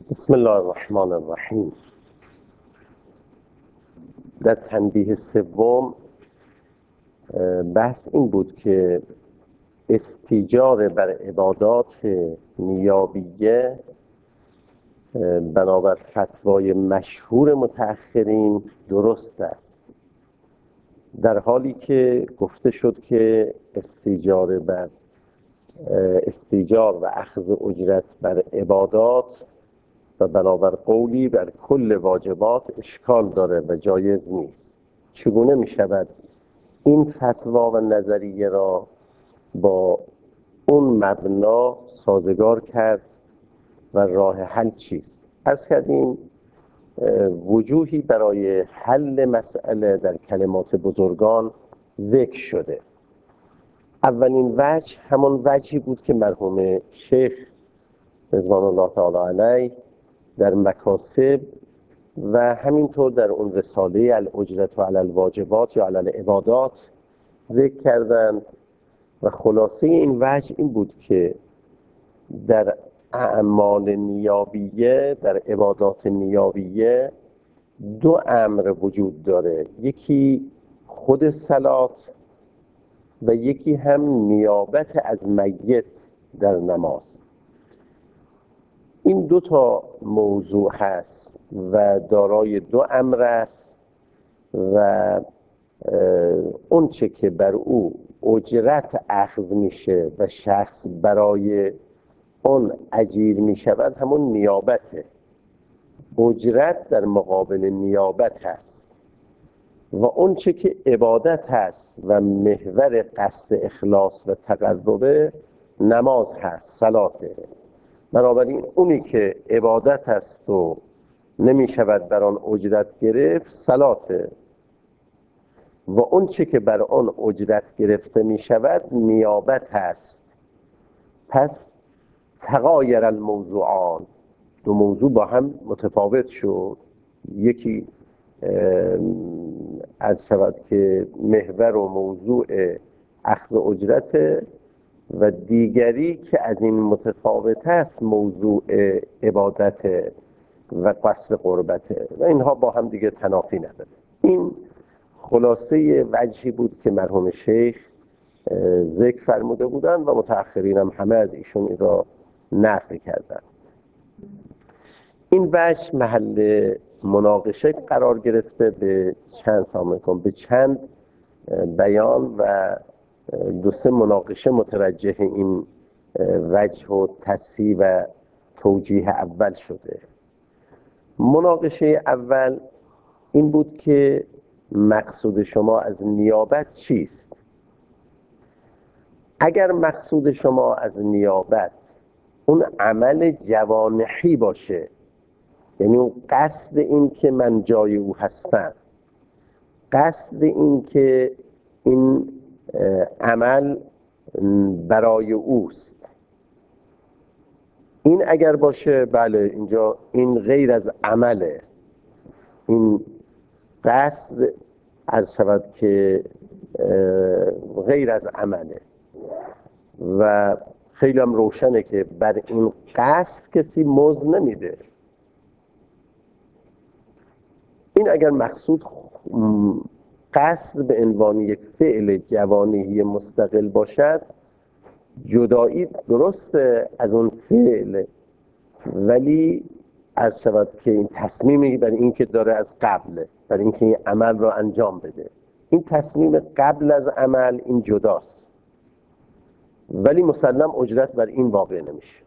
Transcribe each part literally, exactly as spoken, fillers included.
بسم الله الرحمن الرحیم. در تنبیه سوم بحث این بود که استیجار بر عبادات نیابیه بنابر فتوای مشهور متأخرین درست است، در حالی که گفته شد که استیجار بر استیجار و اخذ اجرت بر عبادات و بنابر قولی بر کل واجبات اشکال داره و جایز نیست. چگونه می شود این فتوا و نظریه را با اون مبنا سازگار کرد و راه حل چیست؟ عرض کردیم وجوهی برای حل مسئله در کلمات بزرگان ذکر شده. اولین وجه همون وجهی بود که مرحوم شیخ رضوان الله تعالی علیه در مکاسب و همینطور در اون رساله الاجرت و علی الواجبات یا علی العبادات ذکر کردند و خلاصه این وجه این بود که در اعمال نیابیه، در عبادات نیابیه دو امر وجود داره، یکی خود صلات و یکی هم نیابت از میت در نماز. این دو تا موضوع هست و دارای دو امر است و اون چه که بر او اجرت اخذ میشه و شخص برای اون اجیر میشود همون نیابته. اجرت در مقابل نیابت هست و اون چه که عبادت هست و محور قصد اخلاص و تقربه نماز هست، صلاته. بنابراین اونی که عبادت هست و نمی شود بر آن اجرت گرفت صلاته و اون چه که بر آن اجرت گرفته می شود نیابت هست. پس تغایر الموضوعان، دو موضوع با هم متفاوت شد. یکی عرض شود که محور و موضوع اخذ اجرت و دیگری که از این متفاوت است موضوع عبادت و قصد قربته و اینها با هم دیگه تنافی نداره. این خلاصه وجهی بود که مرحوم شیخ ذکر فرموده بودن و متأخرین هم همه از ایشون این را نقل کردن. این وجه محل مناقشه قرار گرفته به چند سامعکم به چند بیان و دو سه مناقشه متوجه این وجه و تصحیح و توجیه اول شده. مناقشه اول این بود که مقصود شما از نیابت چیست؟ اگر مقصود شما از نیابت اون عمل جوانحی باشه، یعنی اون قصد این که من جای او هستم، قصد این که این عمل برای اوست، این اگر باشه بله اینجا این غیر از عمله، این قصد عرض شود که غیر از عمله و خیلی هم روشنه که بر این قصد کسی مزد نمیده. این اگر مقصود قصد به عنوان یک فعل جوانحی مستقل باشد، جدایی درسته از اون فعل، ولی عرض شود که این تصمیمی برای این که داره از قبل، برای این که این عمل رو انجام بده، این تصمیم قبل از عمل این جداست، ولی مسلم اجرت بر این واقع نمیشه.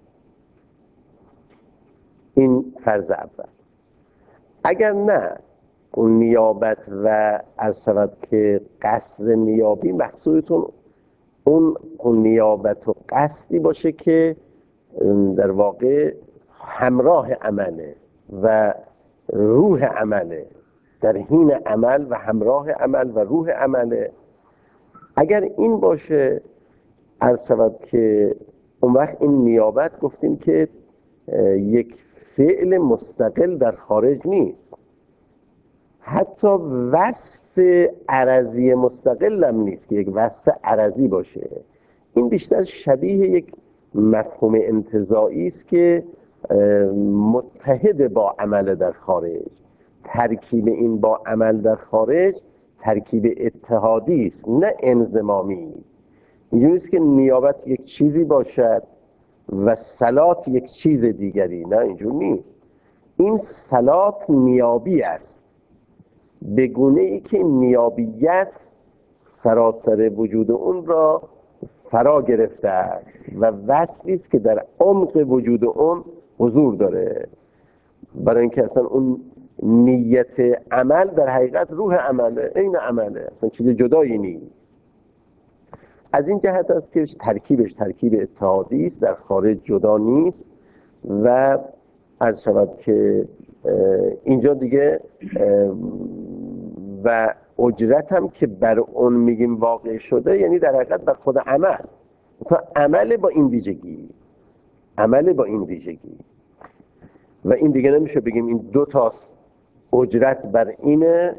این فرض اول. اگر نه اون نیابت و عرض شود که قصد نیابی مقصودتون اون, اون نیابت و قصدی باشه که در واقع همراه عمله و روح عمله، در حین عمل و همراه عمل و روح عمله، اگر این باشه عرض شود که اون وقت این نیابت گفتیم که یک فعل مستقل در خارج نیست، حتی وصف عرضی مستقل هم نیست که یک وصف عرضی باشه. این بیشتر شبیه یک مفهوم انتزاعی است که متحد با عمل در خارج. ترکیب این با عمل در خارج ترکیب اتحادی است نه انضمامی. اینجوری نیست که نیابت یک چیزی باشد و صلات یک چیز دیگری، نه اینجور نیست. این صلات نیابی است، به گونه ای که نیابیت سراسر وجود اون را فرا گرفته است و وصفی است که در عمق وجود اون حضور داره، برای اینکه اصلا اون نیت عمل در حقیقت روح عمله، این عمله، اصلا چیز جدایی نیست. از این جهت است که ترکیبش ترکیب اتحادی است، در خارج جدا نیست. و عرض شود که اینجا دیگه و اجرت هم که بر اون میگیم واقع شده، یعنی در حقیقت بر خود عمل، تا عمل با این ویژگی، عمل با این ویژگی. و این دیگه نمیشه بگیم این دو تاست، اجرت بر اینه،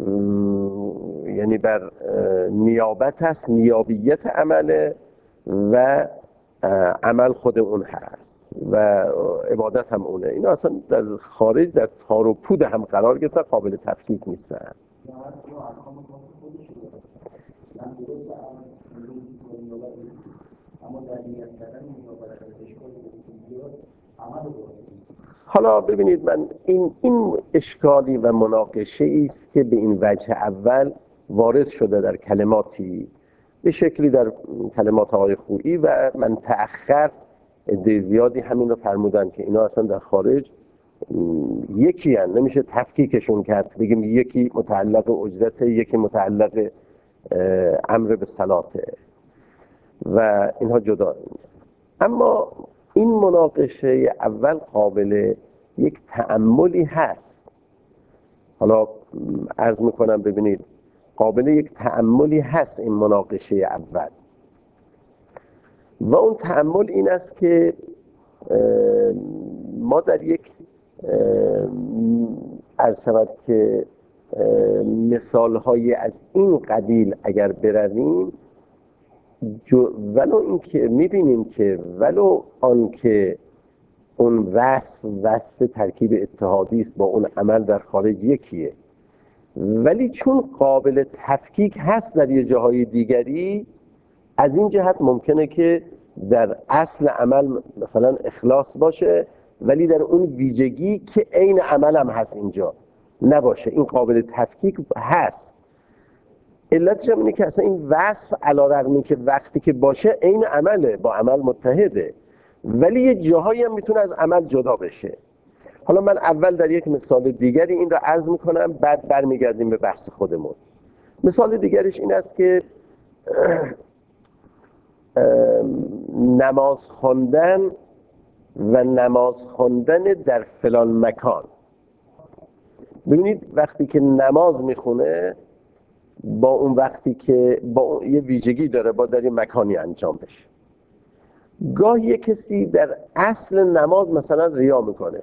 یعنی بر نیابت هست، نیابیت عمله و عمل خود اون هست و عبادت هم اونه. اینا اصلا در خارج در تار و پود هم قرار گرفتن، قابل تفکیک نیستن. حالا ببینید، من این این اشکالی و مناقشه است که به این وجه اول وارد شده در کلماتی، به شکلی در کلمات آقای خویی و من تأخر عده زیادی همین رو فرمودن که اینا اصلا در خارج یکی هن، نمیشه تفکیکشون کرد، بگیم یکی متعلق اجرت، یکی متعلق امر به صلاته و اینها جدا نیست. اما این مناقشه اول قابل یک تأملی هست. حالا عرض میکنم ببینید، قابل یک تأملی هست این مناقشه اول، و اون تأمل این است که ما در یک عرض شود که مثالهای از این قبیل اگر برویم، ولو این که میبینیم که ولو آن که اون وصف وصف ترکیب اتحادی است با اون عمل در خارج یکیه، ولی چون قابل تفکیک هست در یه جاهای دیگری، از این جهت ممکنه که در اصل عمل مثلا اخلاص باشه، ولی در اون ویژگی که عین عمل هم هست اینجا نباشه. این قابل تفکیک هست. علتش هم اینه که اصلا این وصف علی‌رغم که وقتی که باشه عین عمله، با عمل متحده، ولی یه جاهایی هم میتونه از عمل جدا بشه. حالا من اول در یک مثال دیگری این را عرض میکنم، بعد برمیگردیم به بحث خودمون. مثال دیگرش این است که نماز خواندن و نماز خواندن در فلان مکان. ببینید وقتی که نماز میخونه با اون وقتی که با اون یه ویژگی داره، با در این مکانی انجام بشه. گاهی یه کسی در اصل نماز مثلا ریا میکنه،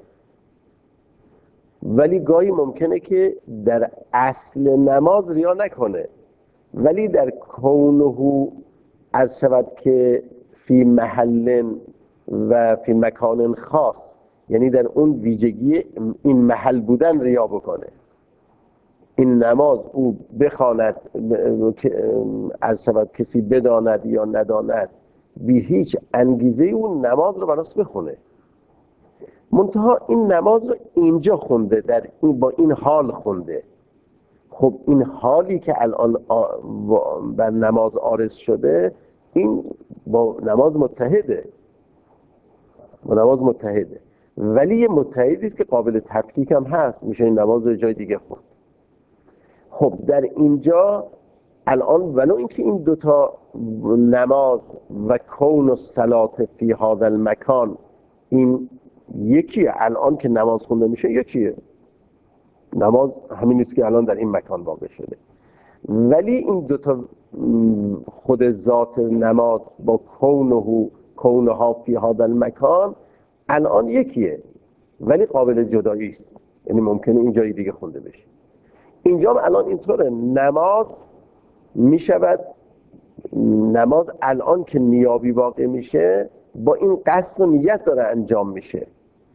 ولی گاهی ممکنه که در اصل نماز ریا نکنه، ولی در کونه عرض شود که فی محل و فی مکان خاص، یعنی در اون ویژگی این محل بودن ریا بکنه. این نماز او بخواند، عرض شود کسی بداند یا نداند، بی هیچ انگیزه اون نماز رو براش بخونه، منتها این نماز رو اینجا خونده، در این با این حال خونده. خب این حالی که الان بر نماز عارض شده، این با نماز متحده، با نماز متحده، ولی یه متحدی است که قابل تفکیک هم هست، میشه این نماز رو جای دیگه خوند. خب در اینجا الان ولو اینکه این دوتا نماز و کون و صلات فی هذا المکان این یکیه، الان که نماز خونده میشه یکیه، نماز همین نیست که الان در این مکان واقع شده، ولی این دوتا خود ذات نماز با کونه کونها فی هذا المکان الان یکیه، ولی قابل جدایی است، یعنی ممکنه این جای دیگه خونده بشه. اینجا هم الان اینطوره، نماز میشود، نماز الان که نیابی واقع میشه با این قصد و نیت داره انجام میشه،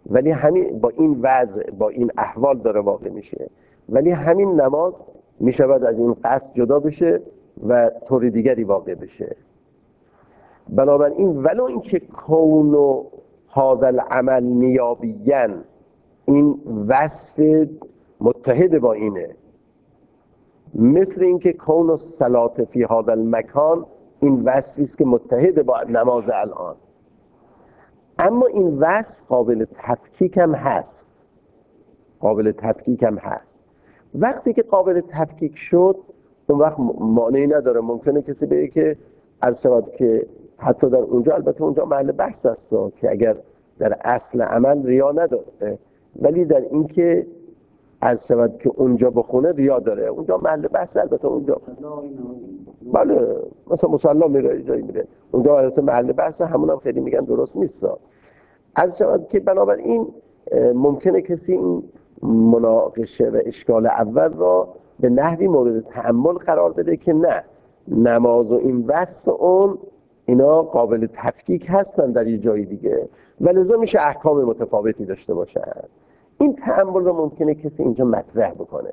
ولی همین با این وضع با این احوال داره واقع میشه، ولی همین نماز میشود از این قصد جدا بشه و طور دیگری واقع بشه. بنابراین ولو اینکه کون و هذا العمل نیابیاً این وصف متحد با اینه، مثل اینکه کون و صلات فی هذا المکان این وصفی است که متحد با نماز الان، اما این وصف قابل تفکیک هم هست. قابل تفکیک هم هست. وقتی که قابل تفکیک شد اون وقت مانعی نداره. ممکنه کسی بگه که عرض شود که حتی در اونجا، البته اونجا محل بحث است که اگر در اصل عمل ریا نداره، ولی در این که عرض شود که اونجا بخونه ریا داره، اونجا محل بحث. البته اونجا بله مثلا مصلا میره جایی میره، اونجا البته محل بحث، همون هم خیلی میگن درست نیست. عرض شود که بنابراین ممکنه کسی این مناقشه و اشکال اول را به نحوی مورد تأمل قرار بده که نه، نماز و این وصف اون اینا قابل تفکیک هستن در یه جای دیگه و لذا میشه احکام متفاوتی داشته باشن. این تأمل رو ممکنه کسی اینجا مطرح بکنه.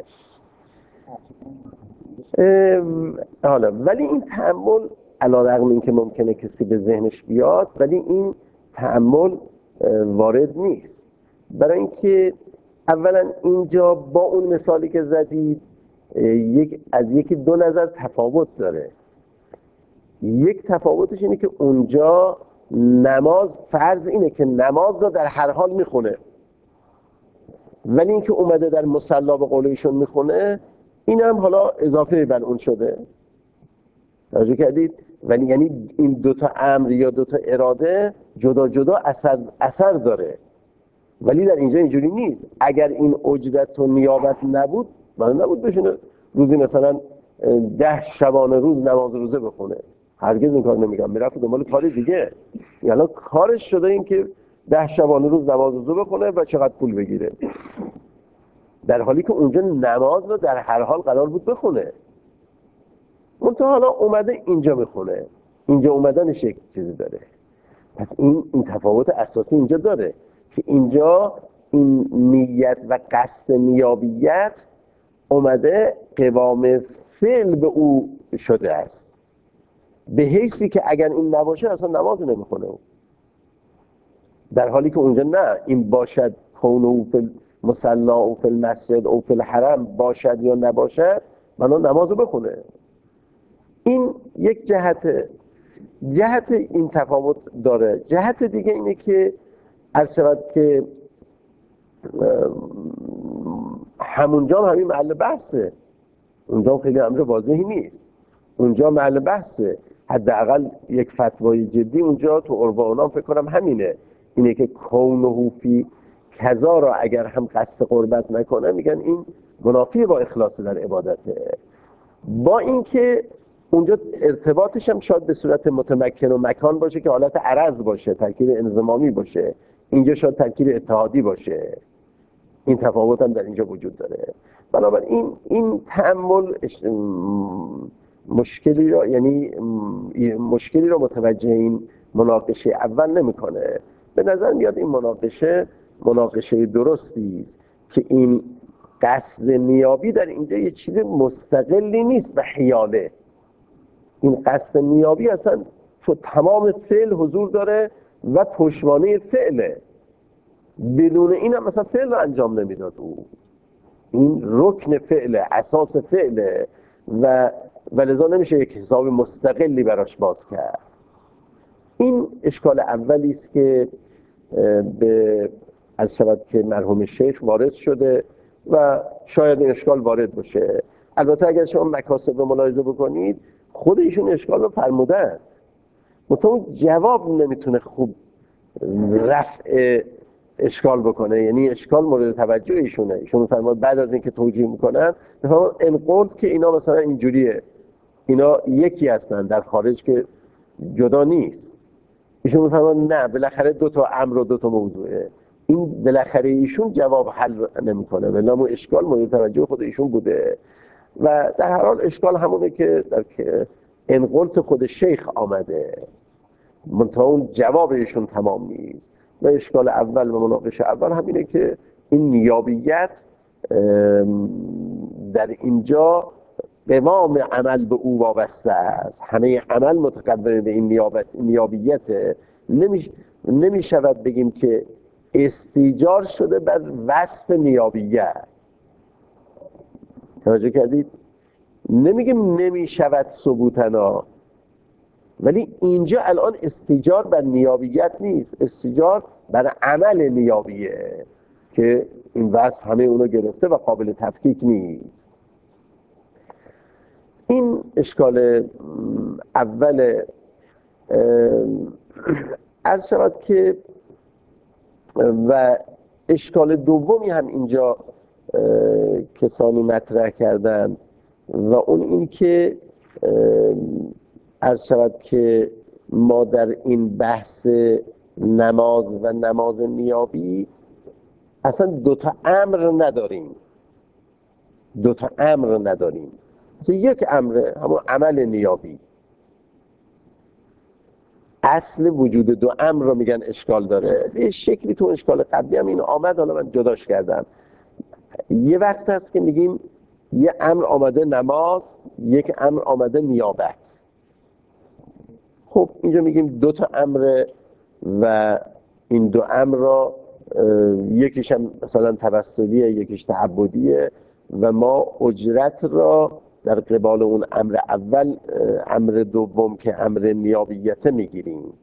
حالا ولی این تأمل علیرغم این که ممکنه کسی به ذهنش بیاد، ولی این تأمل وارد نیست، برای اینکه اولا اینجا با اون مثالی که زدید یک از یکی دو نظر تفاوت داره. یک تفاوتش اینه که اونجا نماز فرض اینه که نماز رو در هر حال میخونه، ولی اینکه اومده در مصلا به قول ایشون میخونه این هم حالا اضافه بر اون شده. توجه کردید؟ ولی یعنی این دوتا امر یا دوتا اراده جدا جدا اثر, اثر داره، ولی در اینجا اینجوری نیست. اگر این اجرت و نیابت نبود، من نبود بشینه روزی مثلا ده شبانه روز نماز روزه بخونه، هرگز این کار نمیگم، میرفت دنبال کار دیگه. یعنی کارش شده این که ده شبانه روز نماز روزه بخونه و چقدر پول بگیره، در حالی که اونجا نماز رو در هر حال قرار بود بخونه. منتها حالا اومده اینجا بخونه، اینجا اومدنش یک چیزی داره. پس این این تفاوت اساسی اینجا داره که اینجا این نیت و قصد نیابیت اومده قوام فعل به او شده است، به حیثی که اگر این نباشه اصلا نماز نمیخونه. در حالی که اونجا نه، این باشد کون او فی المصلا او فی المسجد او فی الحرم، باشد یا نباشد منو نمازو بخونه. این یک جهت جهت این تفاوت داره. جهت دیگه اینه که عرض شود که همونجا هم همین محل بحثه، اونجا خیلی امر واضحی نیست، اونجا محل بحثه. حداقل یک فتوای جدی اونجا تو عرف و عرفان فکر کنم همینه، اینه که کونه فی کذا را اگر هم قصد قربت نکنه میگن این منافی با اخلاص در عبادته. با اینکه اونجا ارتباطش هم شاید به صورت متمکن و مکان باشه که حالت عرض باشه، ترکیب انضمامی باشه، اینجا شاید ترکیب اتحادی باشه. این تفاوت هم در اینجا وجود داره. بنابراین این تأمل مشکلی را، یعنی مشکلی را متوجه این مناقشه اول نمیکنه. به نظر میاد این مناقشه مناقشه درستی است که این قصد نیابی در اینجا یه چیز مستقلی نیست و حیاله. این قصد نیابی اصلا تو تمام فعل حضور داره و پشتوانه فعله. بدون این هم مثلا فعل رو انجام نمیداد. او این رکن فعله، اساس فعله و ولذا نمیشه یک حساب مستقلی براش باز کرد. این اشکال اولی است که به از شود که مرحوم شیخ وارد شده و شاید این اشکال وارد باشه. البته اگر شما مکاسب رو ملاحظه بکنید خود ایشون اشکال رو فرمودن، مطمئن جواب نمیتونه خوب رفع اشکال بکنه، یعنی اشکال مورد توجه ایشونه. ایشون فرمود بعد از اینکه توجیه میکنن فرمود ان قلت که اینا مثلا اینجوریه، اینا یکی هستن در خارج که جدا نیست. ایشون فرمود نه، بالاخره دو تا امر و دو تا موضوعه. این بالاخره ایشون جواب حل نمیکنه، ولی اشکال مورد توجه خود ایشون بوده و در هر حال اشکال همونه که در که ان قلت خود شیخ آمده، منتها اون جواب ایشون تمام نیست. و اشکال اول و مناقشه اول همینه که این نیابیت در اینجا قوام عمل به او وابسته است، همه عمل متقدم به این نیابت نیابیته. نمی نمی شود بگیم که استیجار شده بر وصف نیابیت. توجه کردید؟ نمیگیم نمی شود ثبوتنا، ولی اینجا الان استیجار بر نیابیت نیست، استیجار بر عمل نیابیه که این وصف همه اونو گرفته و قابل تفکیک نیست. این اشکال اول. عرض شود که و اشکال دومی هم اینجا کسانی مطرح کردن و اون این که عرض شود که ما در این بحث نماز و نماز نیابی اصلا دوتا امر نداریم دوتا امر نداریم مثلا یک امر همون عمل نیابی. اصل وجود دو امر رو میگن اشکال داره. به شکلی تو اشکال قبلی هم این آمد، حالا من جداش کردم. یه وقت هست که میگیم یه امر آمده نماز، یک امر آمده نیابت. خب اینجا میگیم دو تا امر و این دو امر را یکیش هم مثلا توسلیه، یکیش تعبدیه و ما اجرت را در قبال اون امر اول، امر دوم که امر نیابیته میگیریم.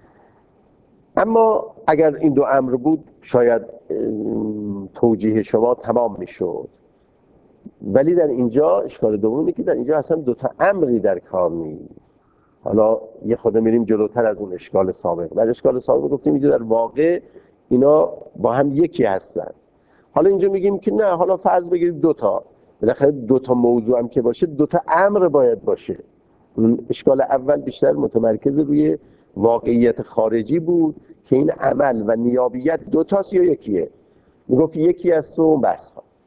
اما اگر این دو امر بود شاید توجیه شما تمام میشد، ولی در اینجا اشکال دومی که در اینجا اصلا دو تا امری در کار نیست. حالا یه خود میریم جلوتر از اون اشکال سابق. در اشکال سابق گفتیم اینجا در واقع اینا با هم یکی هستن. حالا اینجا میگیم که نه، حالا فرض بگیرید دو تا، بالاخره دو تا موضوع هم که باشه دو تا امر باید باشه. اون اشکال اول بیشتر متمرکز روی واقعیت خارجی بود که این عمل و نیابیت دو تاست یا یکیه. میگفت یکی است و بس.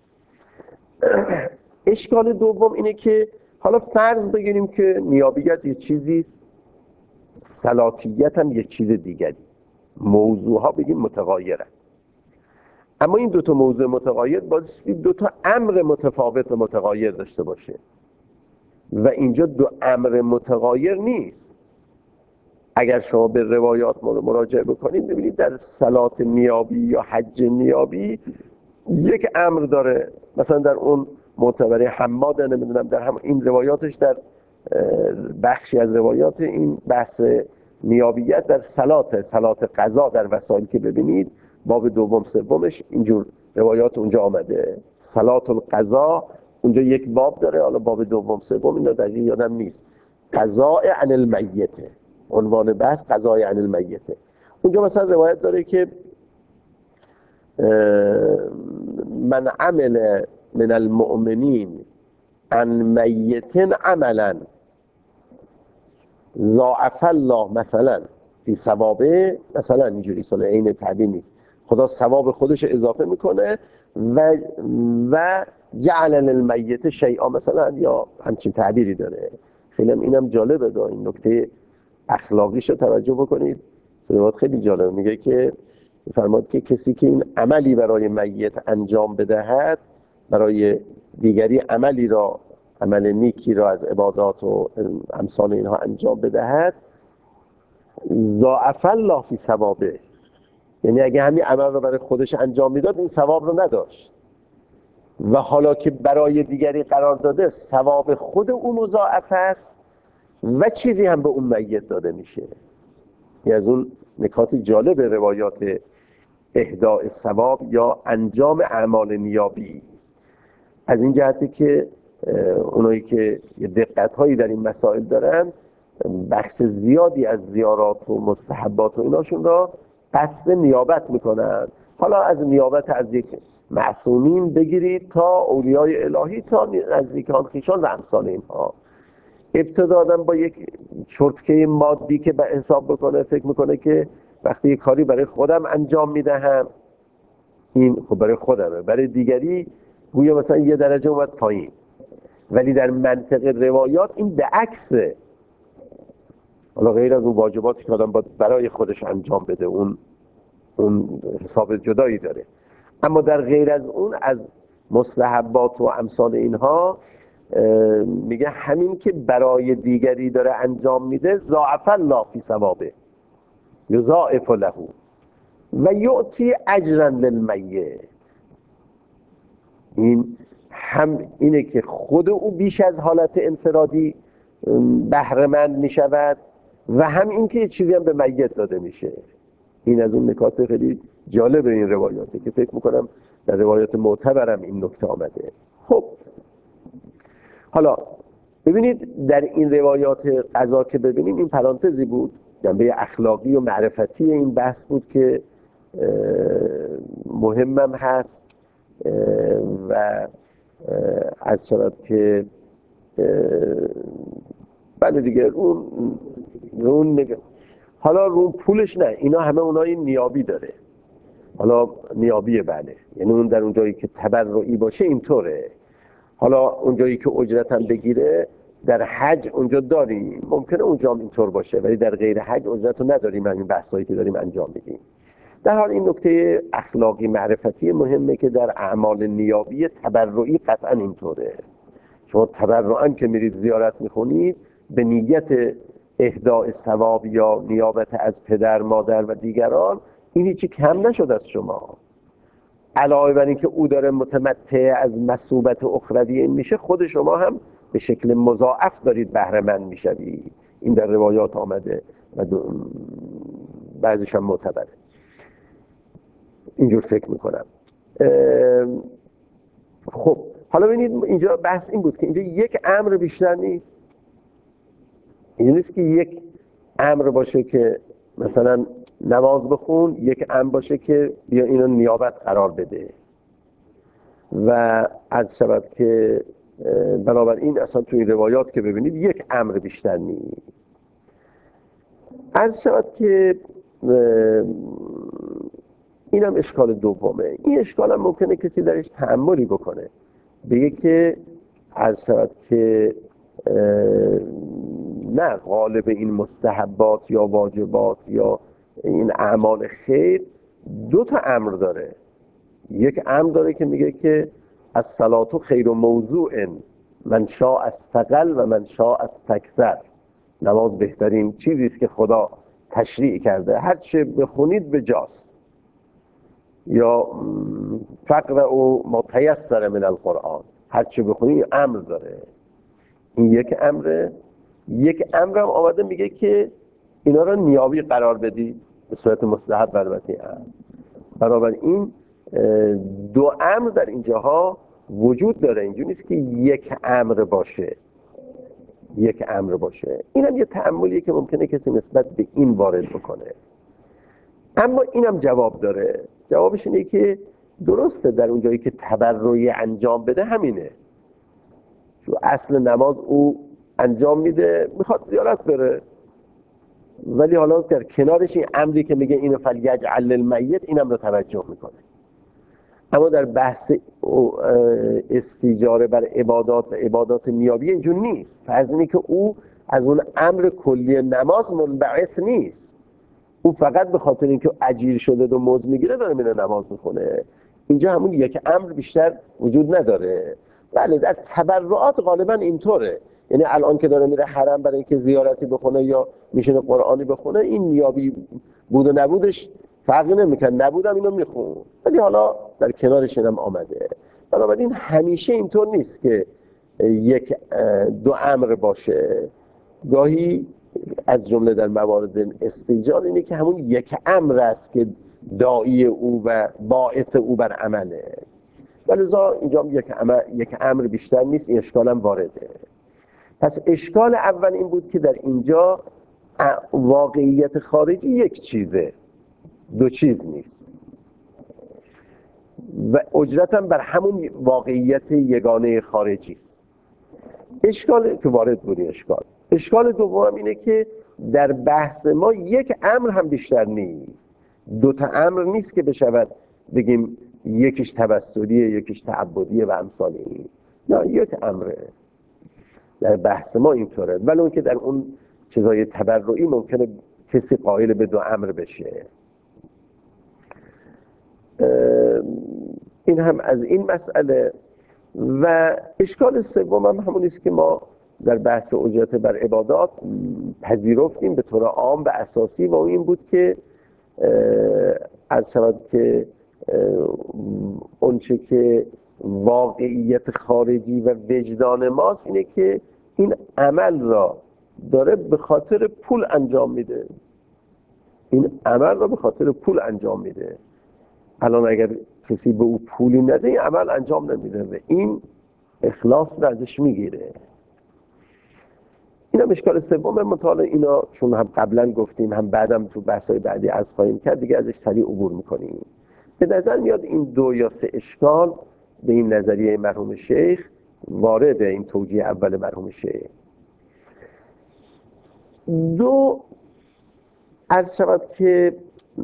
اشکال دوم اینه که حالا فرض بگیریم که نیابیت یه چیزیست، صلاتیت هم یه چیز دیگری، موضوع ها بگیم متغایرن، اما این دوتا موضوع متغایر بایستی دوتا امر متفاوت و متغایر داشته باشه و اینجا دو امر متغایر نیست. اگر شما به روایات مراجعه بکنید ببینید در صلات نیابی یا حج نیابی یک امر داره، مثلا در اون معتبره حماده، نمیدونم در هم این روایاتش، در بخشی از روایات این بحث نیابیت در صلات صلات قضا در وسائل که ببینید باب دوم سومش اینجور روایات اونجا آمده. صلات القضا اونجا یک باب داره، حالا باب دوم سوم اینا دقیق یادم نیست. قضاء عن المیت، عنوان بحث قضاء عن المیت. اونجا مثلا روایت داره که من عمل من المؤمنین عن میت عملا ضاعف الله مثلا فی ثوابه، مثلا اینجوری سال عین تعبیر نیست، خدا ثواب خودش اضافه میکنه و و جعل للمیت شیئا مثلا، یا همچین تعبیری داره. خیلی هم اینم جالبه، دا این نکته اخلاقیش رو توجه بکنید. روایت خیلی جالبه، میگه که فرماد که کسی که این عملی برای میت انجام بدهد، برای دیگری عملی را، عمل نیکی را از عبادات و امثال اینها انجام بدهد، ضاعف الله فی ثوابه، یعنی اگه همین عمل را برای خودش انجام میداد این ثواب رو نداشت و حالا که برای دیگری قرار داده ثواب خود او مضاعف است و چیزی هم به اون میت داده میشه. یعنی از اون نکات جالب روایات اهداء ثواب یا انجام اعمال نیابی است. از این جهتی که اونایی که دقت هایی در این مسائل دارن بخش زیادی از زیارات و مستحبات و ایناشون را قصد نیابت میکنن. حالا از نیابت از یک معصومین بگیرید تا اولیای الهی، تا نزدیکان خویشان و امثال اینها. ابتدا آدم با یک چرتکه مادی که به حساب بکنه فکر میکنه که وقتی یک کاری برای خودم انجام میدهم این خب برای خودمه، برای دیگری گویا مثلا یه درجه اومد پایین، ولی در منطق روایات این به عکسه. حالا غیر از اون واجباتی که آدم باید برای خودش انجام بده، اون اون حساب جدایی داره. اما در غیر از اون، از مستحبات و امثال اینها، میگه همین که برای دیگری داره انجام میده، ضاعف الله فی ثوابه، یضاعف له و یعطی اجرا للمیت. این هم اینه که خود او بیش از حالت انفرادی بهره مند میشود و هم این که چیزی هم به میت داده میشه. این از اون نکات خیلی جالب این روایاته که فکر میکنم در روایات معتبرم این نکته آمده. خب حالا ببینید در این روایات قضا که ببینیم، این پرانتزی بود، جنبه اخلاقی و معرفتی این بحث بود که مهمم هست و از شود که بله دیگه اون اون نگه. حالا رو پولش نه، اینا همه اونای نیابی داره. حالا نیابیه بله، یعنی اون در اون جایی که تبرعی باشه اینطوره. حالا اون جایی که اجرت هم بگیره، در حج اونجا داریم، ممکنه اونجا هم اینطور باشه، ولی در غیر حج اجرت رو نداریم. همین بحثایی که داریم انجام میدیم. در حال این نکته اخلاقی معرفتی مهمه که در اعمال نیابی تبرعی قطعا اینطوره. شما تبرعاً که میرید زیارت میخونید به نیت اهداء ثواب یا نیابت از پدر، مادر و دیگران، این هیچی کم نشد از شما. علاوه بر این که او داره متمتع از مثوبت اخروی این میشه، خود شما هم به شکل مضاعف دارید بهره مند میشوید. این در روایات آمده و بعضیش هم معتبره. اینجور فکر میکنم. خب حالا ببینید اینجا بحث این بود که اینجا یک امر بیشتر نیست. این نیست که یک امر باشه که مثلا نماز بخون، یک امر باشه که بیا اینو نیابت قرار بده و عرض شود که بنابراین اصلا توی این روایات که ببینید یک امر بیشتر نیست. عرض شود که اینم اشکال دومه. این اشکال هم ممکنه کسی درش تأملی بکنه، بگه که عرض شود که نه، غالب این مستحبات یا واجبات یا این اعمال خیر دو تا امر داره. یک امر داره که میگه که الصلاة خیر موضوع، من شاء استقل و من شاء استکثر. نماز بهترین چیزی است که خدا تشریع کرده، هر چه بخونید به جاست. یا فقر او متیسر من القرآن، هر چه بخونید امر داره. این یک امره. یک امر هم آمده میگه که اینا رو نیابی قرار بدی به صورت مستحب البته. بنابراین دو امر در اینجاها وجود داره. اینجوری نیست که یک امر باشه یک امر باشه. اینم یه تأملیه که ممکنه کسی نسبت به این وارد بکنه. اما اینم جواب داره. جوابش اینه که درسته در اون جایی که تبرعی انجام بده همینه. تو اصل نماز او انجام میده، میخواد زیارت بره، ولی حالا در کنارش این امری که میگه اینو فلیجعل للمیت، اینم رو توجه میکنه. اما در بحث استیجاره بر عبادات و عبادات نیابی اینجور نیست. فرض اینه که او از اون امر کلی نماز منبعث نیست، او فقط به خاطر اینکه اجیر شده و مزد میگیره داره میره نماز میخونه. اینجا همون یک امر بیشتر وجود نداره. بله در تبرعات غالبا اینطوره، یعنی الان که داره میره حرم برای اینکه زیارتی بخونه یا میشینه قرآنی بخونه، این نیابی بود و نبودش فرقی نمیکنه، نبودم اینو میخون، ولی حالا در کنارش اینم آمده. بنابراین همیشه اینطور نیست که یک دو امر باشه. گاهی از جمله در موارد استیجار اینه که همون یک امر است که داعی او و باعث او بر عمله. ولذا اینجا یک امر, یک امر بیشتر نیست. این اشکال هم وارده. پس اشکال اول این بود که در اینجا واقعیت خارجی یک چیزه، دو چیز نیست و اجرت هم بر همون واقعیت یگانه خارجی است. اشکال که وارد بود اشکال اشکال دوم اینه که در بحث ما یک امر هم بیشتر نیست. دو تا امر نیست که بشود بگیم یکیش توسلیه یکیش تعبدیه و امثال این. نه، یک امره. در بحث ما اینطوره، ولی اون که در اون چیزای تبرعی ممکنه کسی قائل به دو امر بشه. این هم از این مسئله. و اشکال سوم هم همون است که ما در بحث اجرت بر عبادات پذیرفتیم به طور عام و اساسی، و این بود که عرض شود که اونچه که واقعیت خارجی و وجدان ماست اینه که این عمل را داره به خاطر پول انجام میده، این عمل را به خاطر پول انجام میده. الان اگر کسی به او پولی نده این عمل انجام نمیده و این اخلاص را ازش میگیره. این هم اشکال سومه. مطالعه اینا چون هم قبلا گفتیم هم بعدم تو بحث‌های بعدی عرض خواهیم کرد دیگه ازش سریع عبور میکنیم. به نظر میاد این دو یا سه اشکال به این نظریه مرحوم شیخ وارد این توجیه اول مرحوم شیخ. دو عرض شود که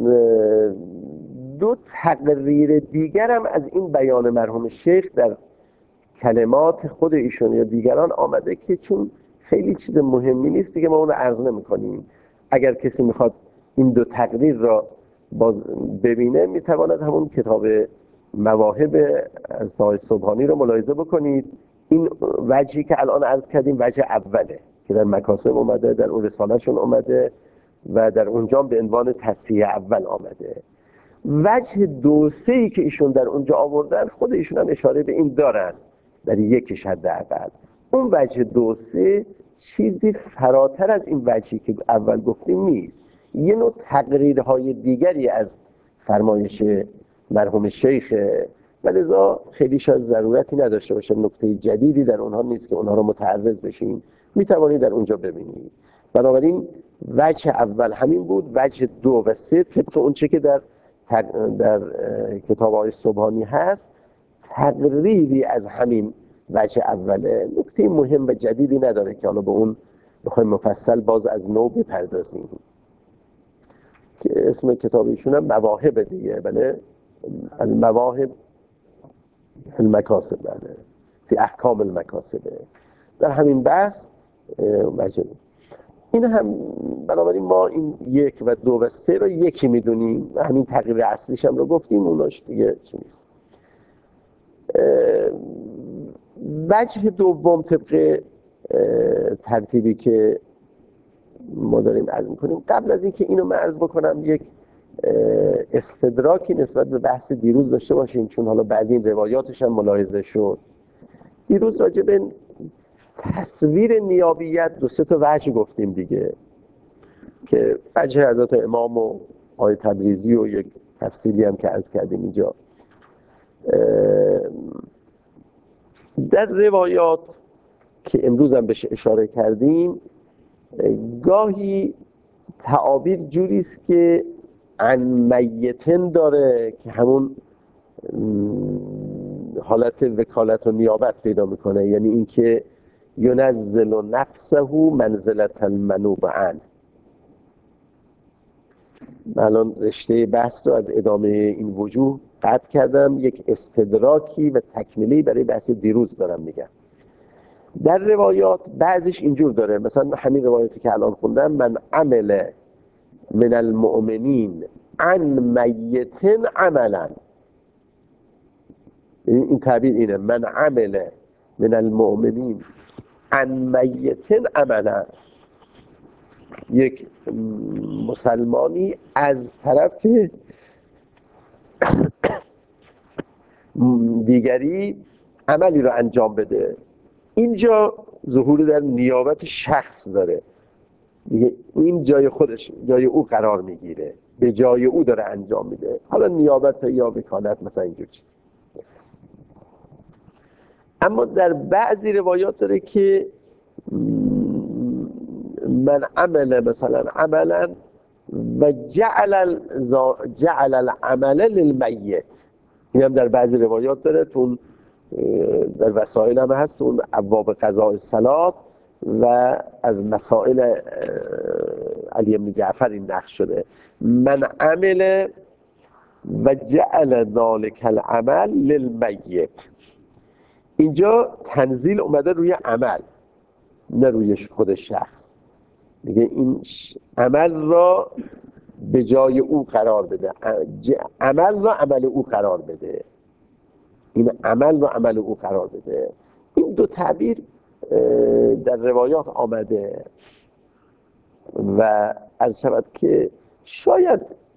دو تقریر دیگر هم از این بیان مرحوم شیخ در کلمات خود ایشون یا دیگران آمده که چون خیلی چیز مهمی نیست دیگه ما اون رو عرض نمی کنیم. اگر کسی میخواد این دو تقریر را باز ببینه میتواند همون کتاب مواهب از آقای سبحانی رو ملاحظه بکنید. این وجهی که الان عرض کردیم وجه اوله که در مکاسب اومده، در اون رسالهشون اومده و در اونجا به عنوان تصحیح اول آمده. وجه دو سه‌ای که ایشون در اونجا آوردن خود ایشون هم اشاره به این دارن در یکیش حداقل. اون وجه دو سه چیزی فراتر از این وجهی که اول گفتیم نیست، یه نوع تقریرهای دیگری از فرمایش مرحوم شیخ و لذا خیلی شاید ضرورتی نداشته باشه نکته جدیدی در اونها نیست که اونها رو متعرض بشین، میتوانید در اونجا ببینید. بنابراین وجه اول همین بود. وجه دو و سه طبق اون چه که در در کتاب آقای سبحانی هست تقریری از همین وجه اوله، نکته مهم و جدیدی نداره که حالا به اون بخوایم مفصل باز از نو بپردازیم. که اسم کتاب ایشون هم مواهب دیگه، بله، المواهب فی المکاسب، بله، فی احکام المکاسب. در همین بحث وجه این هم بنابراین ما این یک و دو و سه رو یکی میدونیم و همین تغییر اصلیش هم رو گفتیم، اوناش دیگه چی نیست. وجه دوم طبق ترتیبی که ما داریم عرض میکنیم، قبل از اینکه اینو من عرض بکنم یک استدراکی نسبت به بحث دیروز داشته باشیم، چون حالا بعضی این روایاتش هم ملاحظه شد. دیروز راجع به تصویر نیابیت دو سه تا وجه گفتیم دیگه که وجه حضرت امام و آیه تبریزی و یک تفسیری هم که عرض کردیم اینجا. در روایات که امروز هم بهش اشاره کردیم گاهی تعابیر جوریست که عن میتن داره که همون حالت وکالت و نیابت پیدا میکنه، یعنی اینکه ینزل نفسه منزلة المنوب عنه. من الان رشته بحث رو از ادامه این وجوه قطع کردم، یک استدراکی و تکمیلی برای بحث دیروز دارم میگم. در روایات بعضیش اینجور داره، مثلا همین روایاتی که الان خوندم، من عمل من المؤمنین عن میتن عملا، این تعبیر اینه، من عمل من المؤمنین عن میتن عملا، یک مسلمانی از طرف دیگری عملی رو انجام بده. اینجا ظهور در نیابت شخص داره، میگه این جای خودش، جای او قرار میگیره، به جای او داره انجام میده، حالا نیابت یا وکالت مثلا اینجور چیزی. اما در بعضی روایات داره که من عمل مثلا عملا و جعل جعل العمل للمیت، این هم در بعضی روایات داره، تو در وسائل هم هست، اون ابواب قضاء الصلات و از مسائل علی بن جعفر این نقش شده، من عمل و جعل ذلک العمل للمیت. اینجا تنزیل اومده روی عمل نه روی خود شخص، میگه این عمل را به جای او قرار بده، عمل رو عمل او قرار بده، این عمل رو عمل او قرار بده. این دو تعبیر در روایات آمده و عرض شود که شاید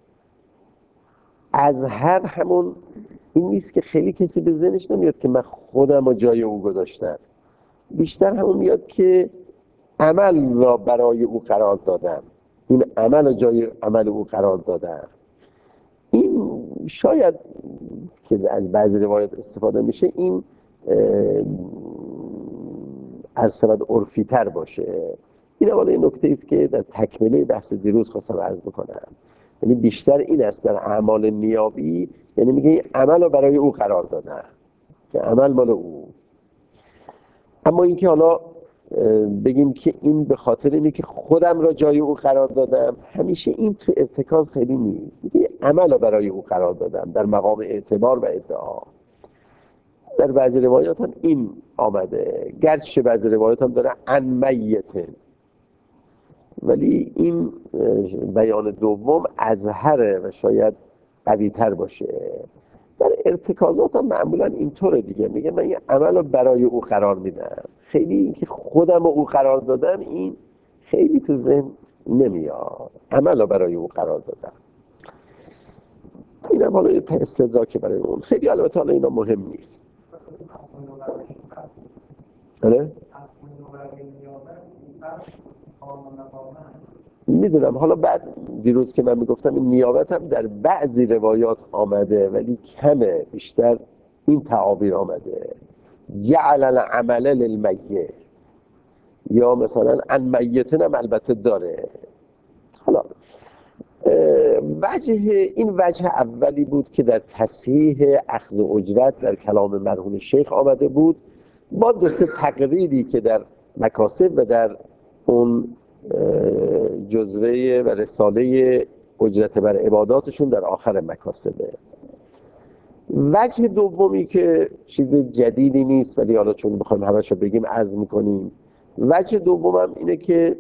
از هر همون این نیست که خیلی کسی به ذهنش نمیاد که من خودم رو جای او گذاشتم، بیشتر همون میاد که عمل را برای او قرار دادم، این عمل را جای عمل او قرار دادم. این شاید که از بعضی روایات استفاده میشه این عرض شود عرفی تر باشه. این اول این نکته است که در تکمیله بحث دیروز خواستم عرض بکنم، یعنی بیشتر این است در اعمال نیابی، یعنی میگه این عمل رو برای او قرار دادن که عمل مال او. اما اینکه حالا بگیم که این به خاطر اینه که خودم را جای او قرار دادم، همیشه این تو ارتکاز خیلی نیست. میگه عمل رو برای او قرار دادم در مقام اعتبار و ادعا. در بعضی روایات هم این آمده، گرچه بعضی روایات هم داره عن میت، ولی این بیان دوم اظهره و شاید قوی تر باشه. در ارتکازات هم معمولا اینطوره دیگه، میگه من یه عمل رو برای او قرار میدم، خیلی این که خودم رو او قرار دادم این خیلی تو ذهن نمیاد، عمل رو برای او قرار دادم. این هم حالا یه استدراکه برای اون، خیلی البته حالا اینا مهم نیست. آره؟ میدونم حالا بعد دیروز که من میگفتم این نیابت هم در بعضی روایات آمده ولی کمه، بیشتر این تعابیر آمده، جعل العمل للمیت، یا مثلا عن میتن هم البته داره. حالا وجه این وجه اولی بود که در تصحیح اخذ اجرت در کلام مرحوم شیخ آمده بود، با دو سه تقریری که در مکاسب و در اون جزوه و رساله اجرت بر عباداتشون در آخر مکاسبه. وجه دومی که چیز جدیدی نیست ولی حالا چون بخوایم همش رو بگیم عرض میکنیم، وجه دومم اینه که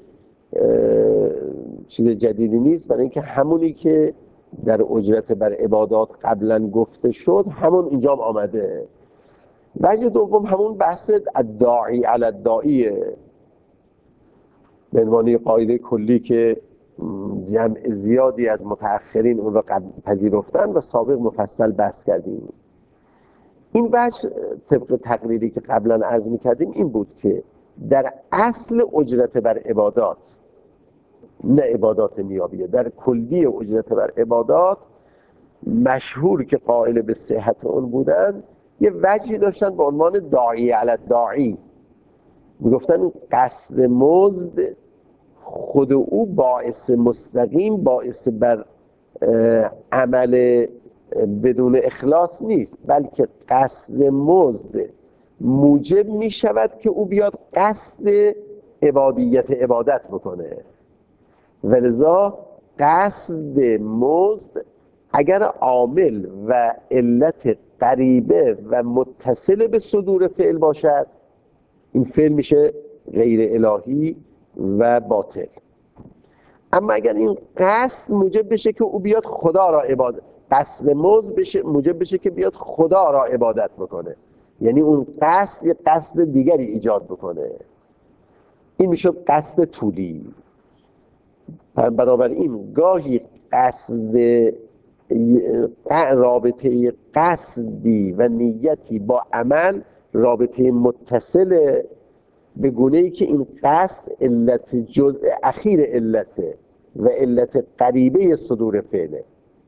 چیز جدیدی نیست، برای اینکه همونی که در اجرت بر عبادات قبلا گفته شد همون اینجا هم آمده. وجه دوم همون بحث الداعی علی الداعیه، به عنوان قاعده کلی که جمع زیادی از متأخرین اون را پذیرفتن و سابق مفصل بحث کردیم. این وجه طبق تقریری که قبلا عرض میکردیم این بود که در اصل اجرت بر عبادات، نه عبادات نیابیه، در کلی اجرت بر عبادات مشهور که قائل به صحت اون بودن یه وجهی داشتن به عنوان داعی علی الداعی، میگفتن قصد مزد خود او باعث مستقیم باعث بر عمل بدون اخلاص نیست، بلکه قصد مزد موجب می شود که او بیاد قصد عبادیت عبادت بکنه، ولذا قصد مزد اگر عامل و علت قریبه و متصل به صدور فعل باشد این فعل میشه غیر الهی و باطل. اما اگر این قصد موجب بشه که او بیاد خدا را عبادت، قصد مزد بشه موجب بشه که بیاد خدا را عبادت بکنه، یعنی اون قصد یه قصد دیگری ایجاد بکنه، این میشه قصد طولی. بنابراین گاهی قصد رابطه قصدی و نیتی با عمل رابطه متصل به گونه‌ای که این قصد علت جزء اخیر علته و علت قریبه صدور فعله.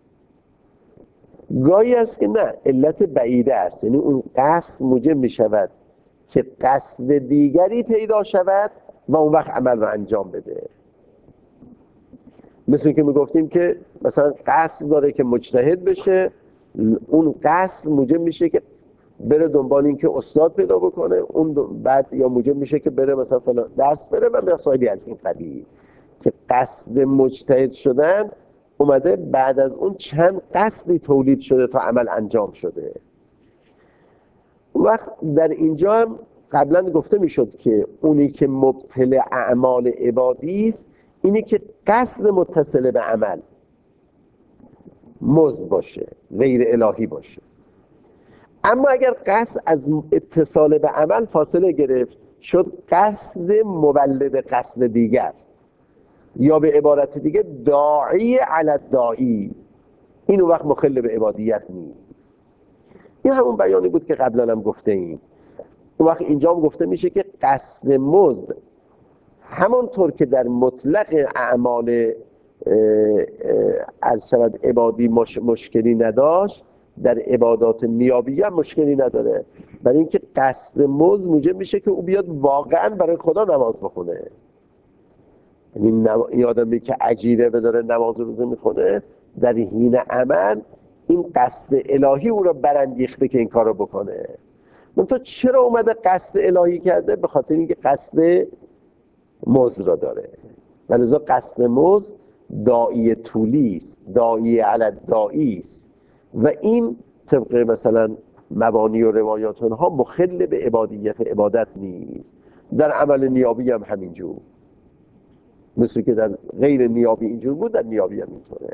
گاهی است که نه، علت بعیده است، یعنی اون قصد موجب می شود که قصد دیگری پیدا شود و اون وقت عمل رو انجام بده. مثل که می گفتیم که مثلا قصد داره که مجتهد بشه، اون قصد موجب میشه که بره دنبال این که استاد پیدا بکنه، اون بعد یا موجب میشه که بره مثلا فلان درس بره و مسائلی از این قبیل، که قصد مجتهد شدن اومده بعد از اون چند قصدی تولید شده تا عمل انجام شده. اون وقت در اینجا هم قبلا گفته میشد که اونی که مبتل اعمال عبادی است اینی که قصد متصل به عمل مزد باشه، غیر الهی باشه. اما اگر قصد از اتصال به عمل فاصله گرفت، شد قصد مولد قصد دیگر، یا به عبارت دیگه داعی علی الداعی. این اون وقت مخل به عبادیت نیست. این همون بیانی بود که قبلا هم گفته ایم. اون وقت اینجا هم گفته میشه که قصد مزد همانطور که در مطلق اعمال عرض شود عبادی مش... مشکلی نداشت، در عبادات نیابی هم مشکلی نداره. برای اینکه قصد مزد موجب میشه که او بیاد واقعا برای خدا نماز بخونه. یعنی نم... این آدمی که اجیره و داره نماز روزه میخونه، در حین عمل این قصد الهی او را برانگیخته که این کار رو بکنه. منتها چرا اومده قصد الهی کرده؟ به خاطر اینکه قصد مزد را داره. ولذا قصد مزد داعی طولی است، داعی علی الداعی است، و این طبق مثلا مبانی و روایات اونها مخل به عبادیت عبادت نیست. در عمل نیابی هم همینجور، مثل که در غیر نیابی اینجور بود، در نیابی هم اینطوره.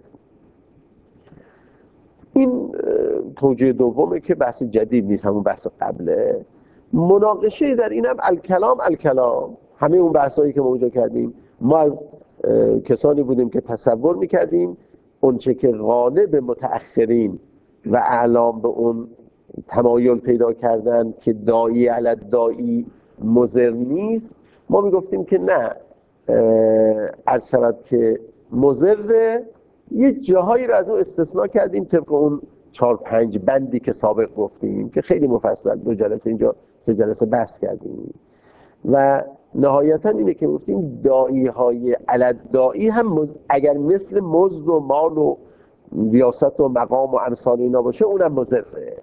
این توجیه دومه که بحث جدید نیست، همون بحث قبله. مناقشه در اینم الکلام الکلام، همه اون بحثایی که ما اونجا کردیم، ما از کسانی بودیم که تصور میکردیم اونچه که غالب متأخرین و اعلام به اون تمایل پیدا کردن که داعی علی الداعی مضر نیست، ما میگفتیم که نه، عرض شود که مضر. یه جاهایی رو از اون استثناء کردیم طبق اون چهار پنج بندی که سابق گفتیم که خیلی مفصل دو جلسه اینجا سه جلسه بحث کردیم. و نهایتا اینه که گفتیم داعی های علی الداعی هم مز... اگر مثل مزد و مال و ریاست و مقام و امثال اینا باشه، اونم مضره.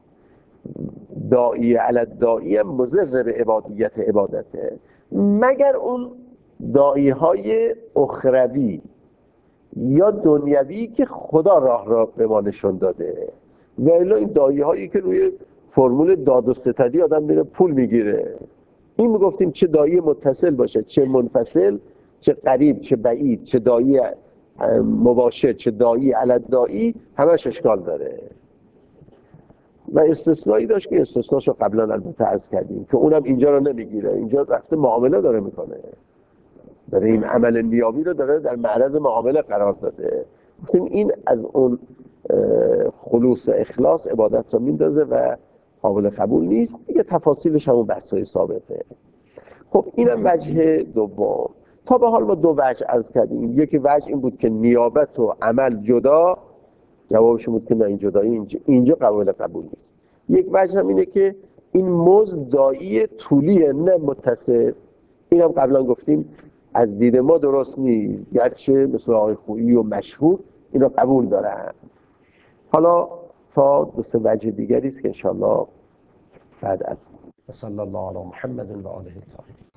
داعی علی الداعی هم مضر به عبادیت عبادته، مگر اون داعی های اخروی یا دنیوی که خدا راه را به ما نشون داده. و الا این داعی هایی که روی فرمول داد و ستدی آدم میره پول میگیره، این میگفتیم چه داعی متصل باشه، چه منفصل، چه قریب، چه بعید، چه داعی مباشر، چه داعی علی الداعی، همش اشکال داره. و استثنایی داشت که استثناشو قبلا البته عرض کردیم که اونم اینجا رو نمیگیره. اینجا رفته معامله داره میکنه، داره این عمل نیابی رو داره در معرض معامله قرار داده. گفتیم این از اون خلوص اخلاص عبادت رو میندازه و قابل قبول نیست دیگه. تفاصیلش همون بحث‌های سابقه. خب اینم وجه دوم. تا به حال ما دو وجه عرض کردیم. یکی وجه این بود که نیابت و عمل جدا، جوابش بود که نه، این جدایی اینجا, اینجا قابل قبول نیست. یک وجه هم اینه که این مزد داعی طولیه نه متصل. این هم قبلا گفتیم از دید ما درست نیست، گرچه مثل آقای خویی و مشهور این رو قبول دارن. حالا تا دو سه وجه دیگری است که انشاءالله بعد از صلی الله علی محمد و آله الطاهرین.